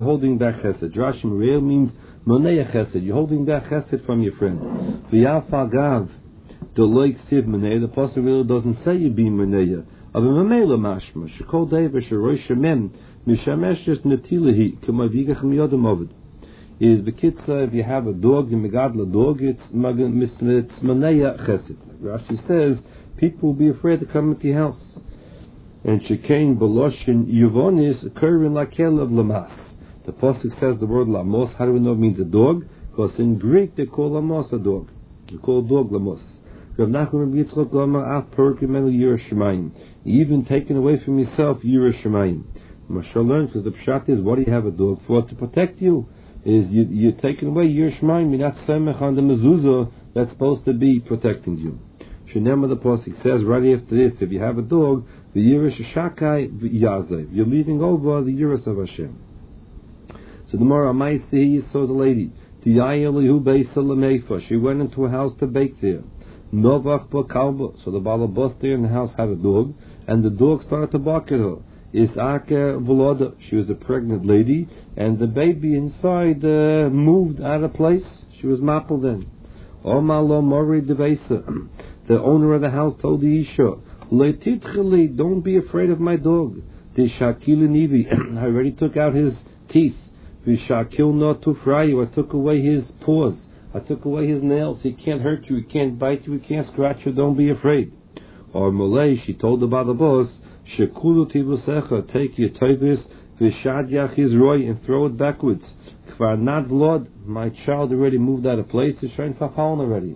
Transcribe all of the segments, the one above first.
holding back chesed. Rashi Real means monei chesed. You're holding back chesed from your friend. V'yafagav deloik siv monei. The pasuk really doesn't say you be monei. Of a mamela mashma shekol davar sheroy shemem mishamesh just netilahi k'mavigach miyodam ovid. Is bekitza if you have a dog, the megadla dog, it's monei chesed. Rashi says people will be afraid to come into your house. And shekain beloshin yuvonis occurring like hell of lamas. The pasuk says the word lamos. How do we know it means a dog? Because in Greek they call lamos a dog. They call dog lamos. Rav Nachman Yitzchak Lama af perkimenu Yerushalayim. Even taken away from yourself Yerushalayim. Mashal learns because the pshat is, what do you have a dog for? To protect you. Is you're taking away Yerushalayim. You're not semech on the mezuzah that's supposed to be protecting you. Shenema the pasuk says right after this, if you have a dog, the Yiras Shakai Yazev, you're leaving over the Yiras of Hashem. So the more I see, saw the lady. She went into a house to bake there. Novach Kalba. So the balabas there in the house had a dog, and the dog started to bark at her. Isaka Volada. She was a pregnant lady, and the baby inside moved out of place. She was mapped then. Omalo Mori Devesa. The owner of the house told the Isha, don't be afraid of my dog. I already took out his teeth. I took away his paws. I took away his nails. He can't hurt you. He can't bite you. He can't scratch you. Don't be afraid. Or Malay, she told the boss, take your tovis, and throw it backwards. Not blood. My child already moved out of place. It's trying to already.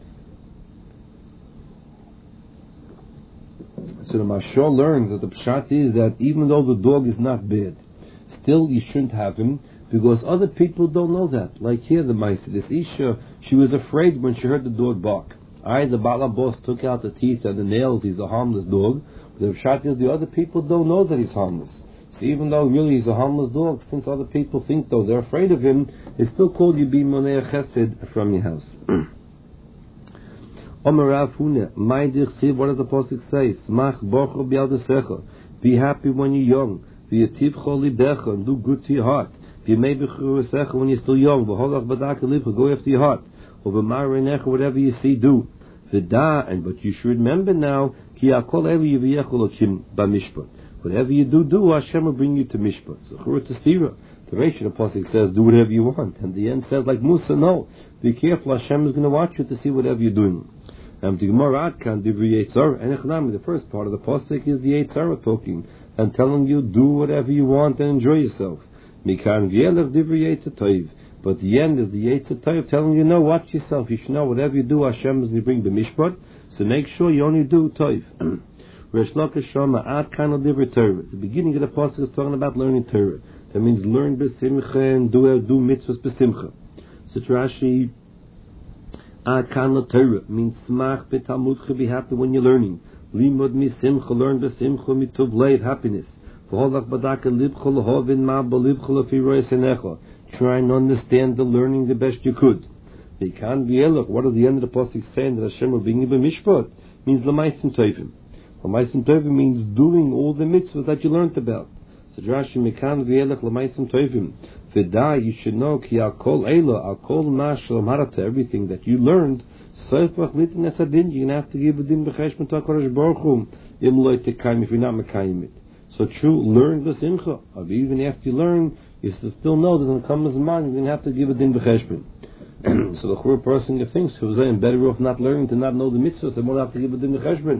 So the Mashal learns that the pshat is that even though the dog is not bad, still you shouldn't have him because other people don't know that. Like here, the Meister, this Isha, she was afraid when she heard the dog bark. The balabos took out the teeth and the nails. He's a harmless dog. But the pshat is the other people don't know that he's harmless. So even though really he's a harmless dog, since other people think though they're afraid of him, it's still called you be monei chesed from your house. What does the pasuk say? Be happy when you're young. And do good to your heart. When you're still young, go after your heart. Whatever you see, do. But you should remember now, whatever you do, Hashem will bring you to mishpat. So it's a stira. The Reish of the pasuk says, do whatever you want. And the end says, like Musa, no. Be careful, Hashem is going to watch you to see whatever you're doing. The first part of the pasuk is the Yetzirah talking and telling you do whatever you want and enjoy yourself. But the end is the Yetzirah telling you, no, watch yourself. You should know whatever you do, Hashem is going to bring the mishpat. So make sure you only do toiv. The beginning of the pasuk is talking about learning Torah. That means learn b'simcha and do mitzvahs b'simcha. So Rashi. Torah means smach betalmudcha, be happy when you're learning. Limud misimcha, learn besimcha mituv leiv, happiness. V'holach badaka libcha lehovin ma belibcha lefi rois enecha. Try and understand the learning the best you could. V'kan v'elach, what is the end of the pasuk saying that Hashem will bring you b'mishpat? Means l'maisim tovim. L'maisim tovim means doing all the mitzvahs that you learned about. So Rashi mekan v'elach l'maisim tovim. You should know ki al kol eila, al kol mashal marata, everything that you learned. You're gonna have to give a din b'cheshbon to HaKadosh Baruch Hu if you're not mekayim it. So true, learn b'simcha. Even after you learn, you still know there's gonna come as a man. You're gonna have to give a din b'cheshbon. So the poor person thinks he was better off not learning to not know the mitzvahs. They won't have to give a din b'cheshbon.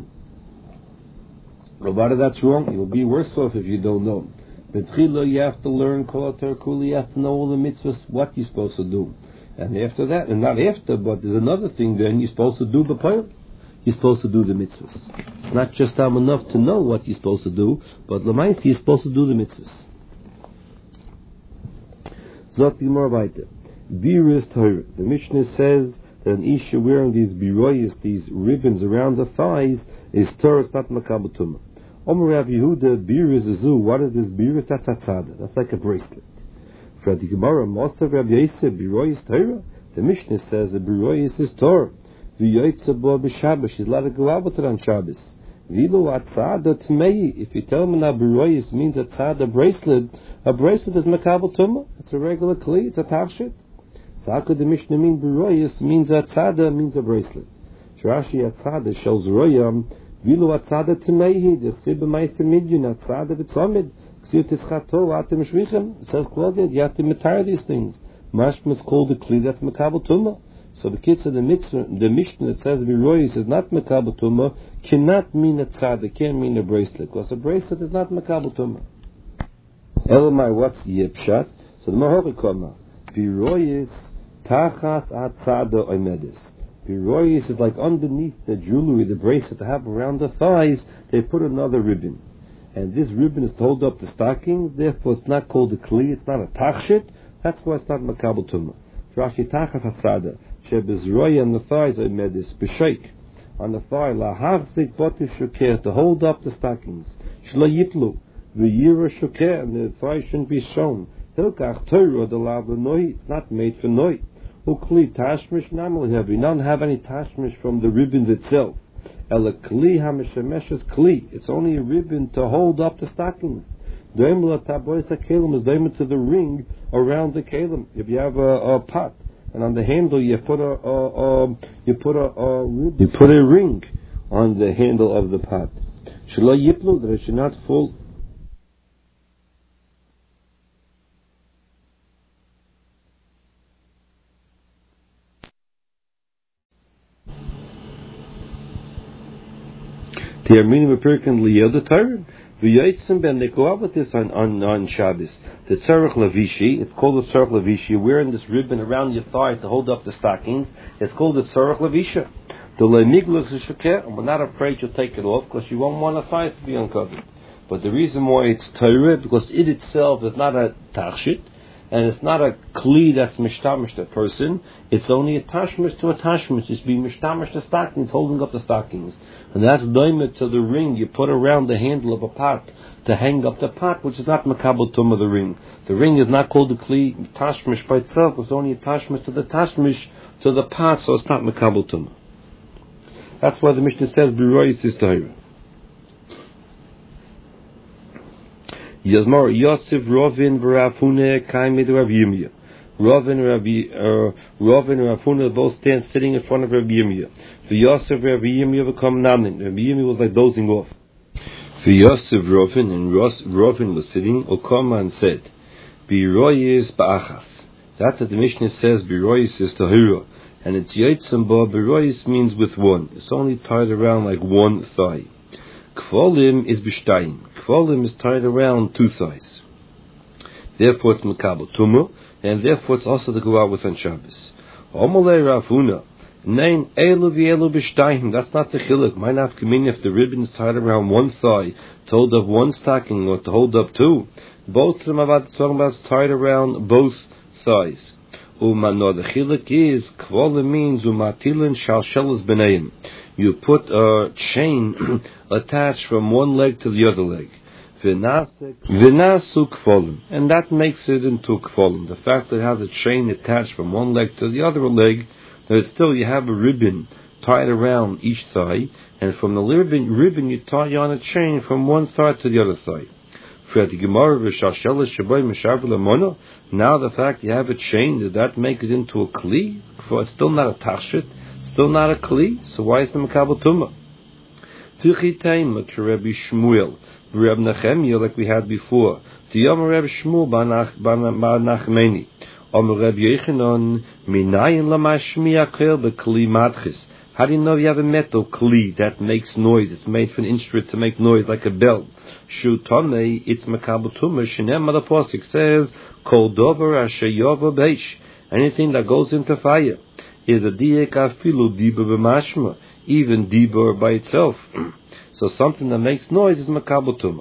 But that's wrong. You'll be worse off if you don't know. You have to learn Kol HaTorah, you have to know all the mitzvahs, what you're supposed to do. And after that, and not after, but there's another thing then, you're supposed to do the Torah. You're supposed to do the mitzvahs. It's not just enough to know what you're supposed to do, but Lamaisi, you're supposed to do the mitzvahs. Zot Gemara weiter. Biris Torah. The Mishnah says that an Isha wearing these biroyas, these ribbons around the thighs, is Torah, it's not Makabel Tumah. Omer Rav Yehuda, biris azu. What is this biris? That's atzada. That's like a bracelet. For the Gemara, Mosav Rav Yosef, biroyis Torah. The Mishnah says the biroyis is Torah. V'yoytza bo b'Shabbos. She's allowed to go out with it on Shabbos. Vilu atzada tmei. If you tell me now beroyis means atzada bracelet, a bracelet is makabel tumah. It's a regular kli. It's a tachshit. So how could the Mishnah mean beroyis means atzada means a bracelet? Rashi atzada shows royam. Vilu atzada tmei. The sibba ma'aser midyan atzada v'tzomid. Ksiv tischato atem shvichem. It says Claudia, you have to retire these things. Mashma is called the kli that's makabel tumah. So the kids of the Mishnah that says beroyis is not makabel tumah cannot mean a tzaddik, can't mean a bracelet, because a bracelet is not makabel tumah. Elamai, what's yipshat? So the Mahorikoma, beroyis tachas atzada oimedis. Beroyis is like underneath the jewelry, the bracelet they have around the thighs, they put another ribbon. And this ribbon is to hold up the stockings, therefore it's not called a kli, it's not a tachshit, that's why it's not makabel tumah. Rashi tachas atzada. Shebizroya on the thighs oimedis, b'sheik. On the thigh, lahachzik botif shukeh, to hold up the stockings. Shlo yiplu, v'yira shukeh, and the thigh shouldn't be shown. Hilkach teiro, the lav noi, it's not made for noi. Ukli tashmish namal heavy, none have any tashmish from the ribbons itself. Ela kli hameshemesh is kli, it's only a ribbon to hold up the stockings. Doimla tabois kalim is doimla to the ring around the kalim. If you have a pot, and on the handle you put a ring on the handle of the pot. Shelo yiplu, that it should not fall. The Armenian American Liyel the Torah. V'yotzim ben, they go out with this on Shabbos. The tzarech lavishi, it's called the tzarech lavishi. You're wearing this ribbon around your thigh to hold up the stockings. It's called the tzarech lavisha. The le'miglus shukeh, and we're not afraid you'll take it off because you won't want the thighs to be uncovered. But the reason why it's Torah, because it itself is not a tachshit, and it's not a kli that's mishtamish the person. It's only a tashmish to a tashmish. It's being mishtamish the stockings, holding up the stockings. And that's doimet to the ring you put around the handle of a pot to hang up the pot, which is not makabel tumah the ring. The ring is not called a kli tashmish by itself. It's only a tashmish to the pot, so it's not makabel tumah. That's why the Mishnah says beroyis is Torah. Yazmar Yosef Rovin v'Rafune Kaimid Rav Yirmiyah. Rovin and Rafuna both stand sitting in front of Rav Yirmiyah. Yosef Rav Yirmiyah become namin. Rav Yirmiyah was like dozing off. Yosef Rovin and Rovin was sitting. Okama and said, "Beroyis ba'achas." That's what the Mishnah says. Beroyis is tahira, and it's yotzim ba. Beroyis means with one. It's only tied around like one thigh. Kvolim is b'shtayim. Kvolim is tied around two thighs. Therefore it's makabel tumah, and therefore it's also to go out with on Shabbos. Omalei Rafuna, nein elu v'elu b'shtayim. That's not the chiluk. Might not come in if the ribbon is tied around one thigh to hold up one stocking or to hold up two. Both of them are tied around both thighs. Umano, the chiluk is kvolim means umatilin shalshelas b'neim. You put a chain attached from one leg to the other leg. V'nasu kvolim. And that makes it into kvolim. The fact that it has a chain attached from one leg to the other leg, that still you have a ribbon tied around each thigh, and from the ribbon you tie on a chain from one thigh to the other thigh. Now the fact you have a chain, did that make it into a kli? It's still not a tachshit. Still not a kli, so why is the makabel tumah? Tichitayim to Rabbi Shmuel, Rabbi Nachemia, like we had before. Tiyam Rabbi Shmuel Nachmeni, Rabbi Yechanan Minayin Lamashmiya Kel beKli Madchis. How do you know you have a metal kli that makes noise? It's made for an instrument to make noise like a bell. Shutanei, it's makabel tumah. Shinem the pasuk says, Kol dover asher yova beish. Anything that goes into fire is a diek afilu dibur b'mashma, even dibur by itself. So something that makes noise is makabel tumah.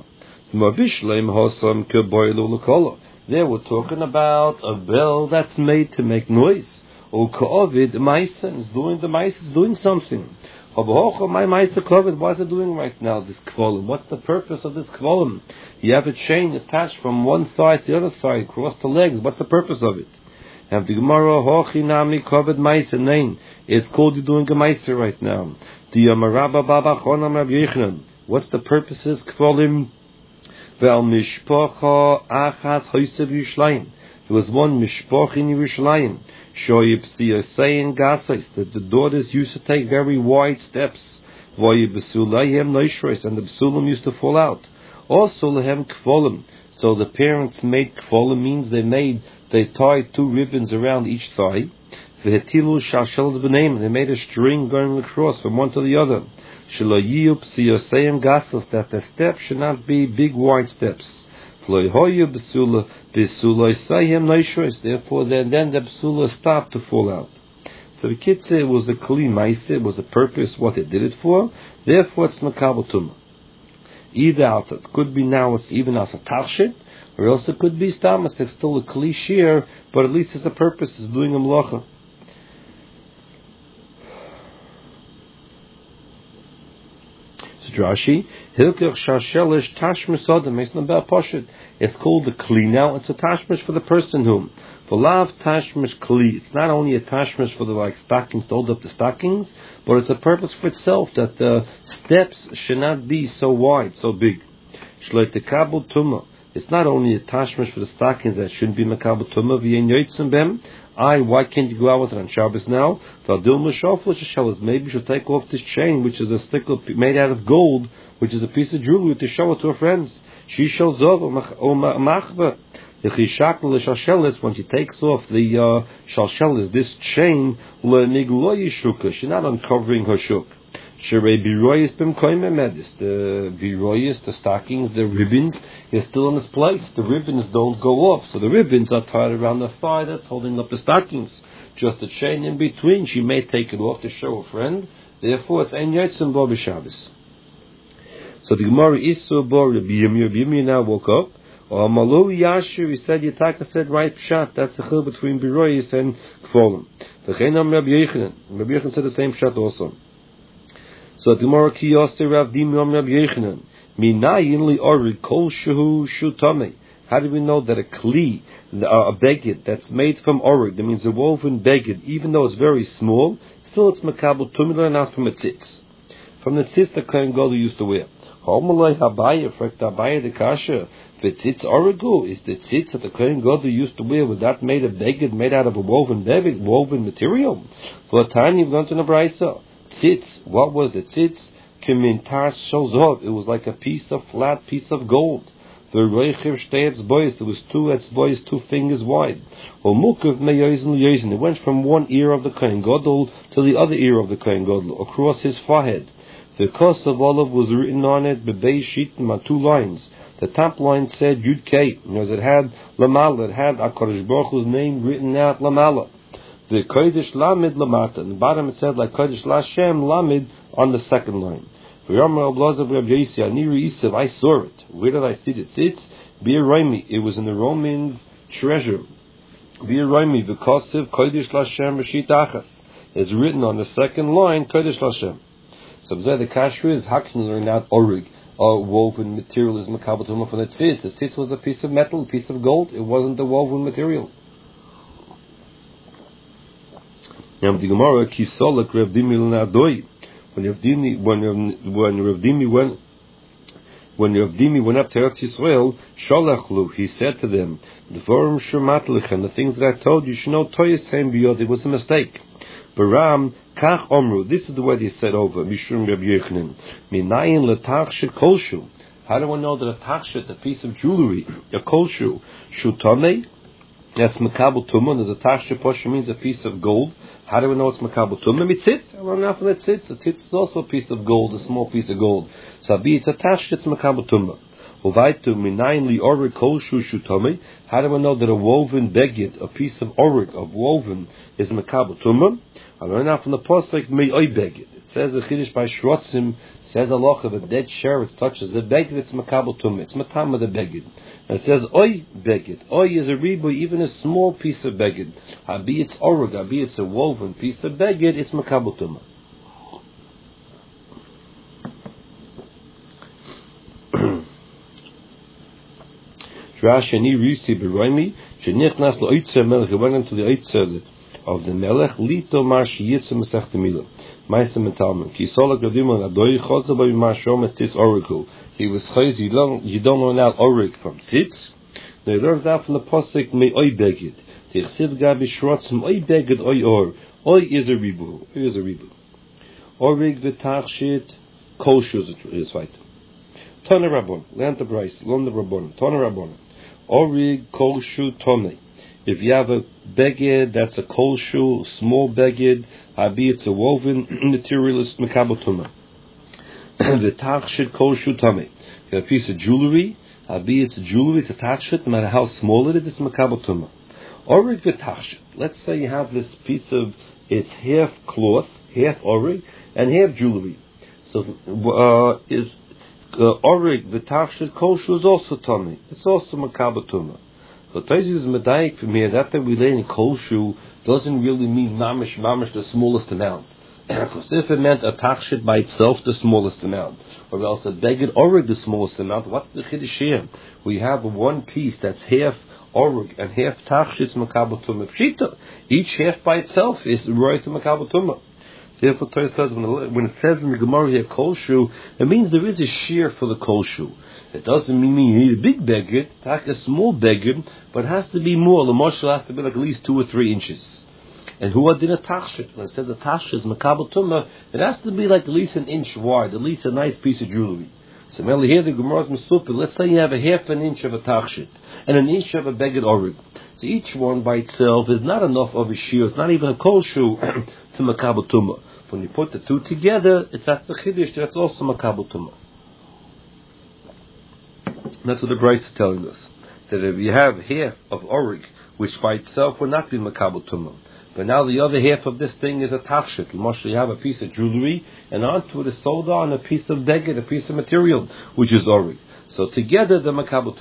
There we're talking about a bell that's made to make noise. Or ka'ovid ma'isa is doing the ma'isa is doing something. My ma'isa ka'ovid, what is it doing right now? This kvolim. What's the purpose of this kvolim? You have a chain attached from one thigh to the other side, across the legs. What's the purpose of it? And the Gemara, hochinami ka'ovid ma'isa nein. It's called you doing a ma'isa right now. The Yamarabba Baba Chonam Rabbi Yechanan. What's the purposes? Kvolim ve'al mishpacha achas hoysev Yerushalayim. There was one mishpach in Yerushalayim. Shoyib siyasein gasais, that the daughters used to take very wide steps. Voyib besulayhem noishros, and the besulim used to fall out. Also lehem kvolim. So the parents made kvolim, means they tied 2 ribbons around each thigh. Vehetilu shalshelas b'neim, and they made a string going across from one to the other. Shelo siyasein gasais, that the steps should not be big wide steps. Therefore, then the psula stopped to fall out. So the kitzah, it was a kli ma'aseh, it was a purpose what they did it for. Therefore, it's makabel tumah. Either it could be now it's even as a tachshit, or else it could be stamas. It's still a kli shear, but at least it's a purpose. It's doing a melacha. Rashi, it's called the kli. Now it's a tashmish for the person whom. For lav tashmish kli. It's not only a tashmish for the stockings to hold up the stockings, but it's a purpose for itself that the steps should not be so wide, so big. Shloitekabel tumah. It's not only a tashmish for the stockings that shouldn't be makabel tumah. V'yen bem. Why can't you go out with it on Shabbos now? Maybe you should take off this chain, which is a stickle made out of gold, which is a piece of jewelry, to show it to her friends. She shows off when she takes off the shalshelis, this chain, she's not uncovering her shuk. The viroyis, the stockings, the ribbons is still in its place. The ribbons don't go off, so the ribbons are tied around the thigh that's holding up the stockings. Just a chain in between. She may take it off to show a friend. Therefore, it's ein yotzim bo b'Shabbos. So the Gemara Isu bo Rabbi Yirmiyah now woke up. Malu Yashir, he said Yitaka said right pshat. That's the chil between viroyis and kvolim. V'cheinam Rabbi Yechanan. Rabbi Yechanan said the same pshat also. So the Gemara ki yoster Rav Dimi Rabbi Yechanan minayin li orid kol shehu shutame. How do we know that a kli, a beged that's made from orid, that means a woven beged, even though it's very small, still it's makabel tumah, not from a tzitz. From the tzitz the Kohen Gadol used to wear. Homalei habaya frekt habaya de kasha. The tzitz origu is the tzitz that the Kohen Gadol used to wear. Was that made of beged, made out of a woven beged, woven material? For a time you've gone to the Braisa. Tzitz, what was the tzitz? Kimintar shozov. It was like a flat piece of gold. The roichiv shtei etzbois. There was 2 etzbois, 2 fingers wide. Mukav meyoizin liyoizin. It went from one ear of the Kohen Gadol to the other ear of the Kohen Gadol, across his forehead. The cost of olive was written on it, bebei shitim, on 2 lines. The top line said Yud Kei, because it had Lamala, it had HaKadosh Baruch Hu's name written out Lamala. The Kodesh Lamed Lamata, in the bottom it said like Kodesh Lashem Lamed on the second line. I saw it. Where did I see it? It's Bir Raimi. It was in the Roman treasure. Bir Raimi, the Kosiv Kodesh Lashem Rashit Achas. It's written on the second line Kodesh Lashem. So the kasher is how can you learn out orig? Woven material is makabel tumah from the tzitz. The tzitz was a piece of metal, a piece of gold. It wasn't the woven material. Now the Gemara kisolak Rav Dimi l'nadoi. When Rav Dimi went up to Eretz Yisrael, shalachlu, he said to them, the forum shematlechem, the things that I told you, should know toyeshem biyod. It was a mistake. Baram kach omru. This is the way they said over Mishum Rabbi Yechanan. Minayin letachshet kolshu. How do I know that a tachshet, a piece of jewelry, a kolshu, shutame? That's makabel tumah. There's a tachshet poshu means a piece of gold. How do we know it's makabel tumah? Mitzitz. I'm not from that tzitz. The tzitz is also a piece of gold, a small piece of gold. So it's a tachshet, it's makabel tumah. Uvaitu minayin li orig kolshu shutame. How do we know that a woven beged, a piece of orig, of woven, is makabel tumah? I learned out from the pasuk me'oy beged. It says the chiddush by Shrotzim says Allah of a dead sheretz touches a beged, it's makabel tumah. It's matam of the beged. And it says oy beged. Oy is a ribu, even a small piece of beged. Habi it's orig, habi it's a woven piece of beged. It's makabel tumah. Rashi Risi Beroimi Shenichnas LaOitzer Melech. He went into the Oitzer of the Melech, Lito Mar Shiyitzu Masech Temila. Maisa Metalman. Ki Sola Gadimon Adoi Chotza Babi Mar Shomet Tis Oriku. He was chayz, you don't learn out Orik from Tzitz. Now he learns out from the Pasuk, Me Oi Begid. Tichsiv Gabi Shrotzim Oi Begid Oi Or. Oi is a ribu. Orig V'tachshit Kol Shuz is right. Tana Rabbon. Learn the Bryce. Learn the Rabbon. Tana Rabbon. Orig Kol Shu Tome. If you have a beged that's a kol shu, small beged, habi it's a woven materialist mekabel tuma. The tachshit kol shu tame. You have a piece of jewelry, habi it's jewelry, it's a tachshit, no matter how small it is, it's mekabel tuma. Orig v'tachshit. Let's say you have this piece of, it's half cloth, half orig, and half jewelry. So is orig v'tachshit kol shu is also tame. It's also mekabel tuma. So Taisus is medayik from here. That we lay in kol shu doesn't really mean mamish the smallest amount. Because if it meant a tachshit by itself, the smallest amount, or else a beged orig the smallest amount, what's the chiddush here? We have one piece that's half orig and half tachshit makabel tumah. Pshita, each half by itself is right to makabel tumah. Therefore, Torah says when it says in the Gemara here kol shu, it means there is a shear for the kol shu. It doesn't mean you need a big beged, take a small beged, but it has to be more. The moshel has to be like at least 2 or 3 inches. And who did a tachshit? When it says the tachshit is makabel tumah, it has to be like at least an inch wide, at least a nice piece of jewelry. So merely here the Gemara's mesupah. Let's say you have a half an inch of a tachshit and an inch of a beged orig. So each one by itself is not enough of a shear. It's not even a kol shu to makabel tumah. When you put the two together, it's at the chiddush. That's also makabel tumah. That's what the Bryce is telling us. That if you have half of orig, which by itself will not be makabel tumah, but now the other half of this thing is a tachshit. You have a piece of jewelry, and onto it is sold on a piece of beged, a piece of material, which is orig. So together, the makabel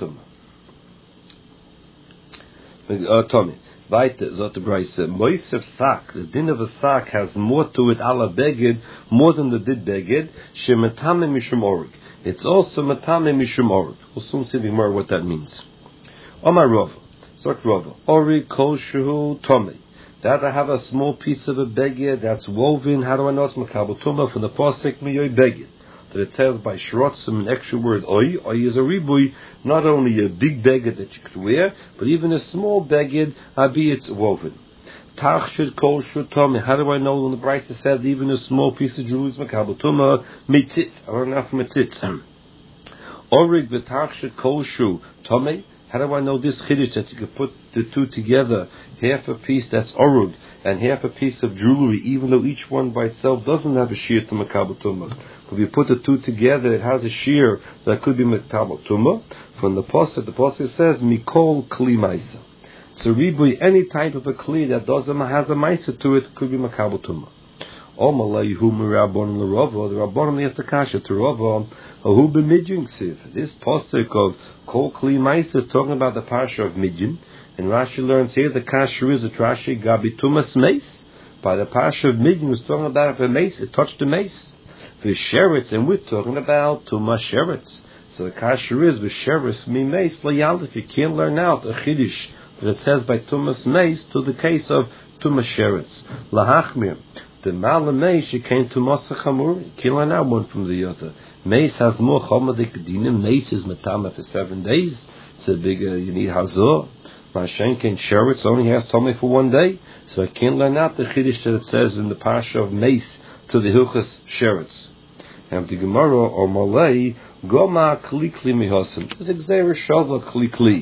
tumah. Tommy. Weiter, so the Bryce said, Moisef sak, the din of a sak has more to it ala beged, more than the did beged, shemetame mishum orig. It's also metame mishum orig. We'll soon see more what that means. Omar Rava, Sort Rava, orig kol shuhu tome. That I have a small piece of a beged that's woven, how do I know it's makabel tumah? From the pasuk miyoy beged. That it says by shrotzim, an extra word oi is a ribui, not only a big beged that you could wear, but even a small beged, abi it's woven. Tachshit kol shutome. How do I know when the Bryce says even a small piece of jewelry is makabel tumah? Mitzitz. I learned that from mitzitz. Orig v'tachshit kol shu tome. How do I know this chiddush that you could put the two together? Half a piece that's orig and half a piece of jewelry, even though each one by itself doesn't have a shear to makabel tumah. If you put the two together, it has a shear that could be makabel tumah. From the pasuk says mikol kli maisa. So ribui, any type of a kli that doesn't has a maisa to it could be makabel tumah. Omalayhu mirabon l'rava. The rabbanon have to kasha to rava. Ahu b'midyin ksiv. This pasuk of kol kli maisa is talking about the parsha of Midyan. And Rashi learns here the kasha is that Rashi gabi tumas mace. By the parsha of Midyan, was talking about if a mace, it touched the mace. V'sheretz, and we're talking about tumas sheretz. So the kasha is v'sheretz mi mace layal. If you can't learn out a chiddush that it says by tumas mace to the case of tumas sheretz lahachmir. The malam mace she came to masach hamur. You can't learn out one from the other. Mace has more chomadik dinim. Mace is matama for 7 days. It's a big you need hazor. Mashenk and sheretz only has tummy for 1 day. So I can't learn out the chiddush that it says in the parsha of mace to the hilchas sheretz. And the Gemara or Malay goma kli kli mihasim. It's a gzeira shava kli kli.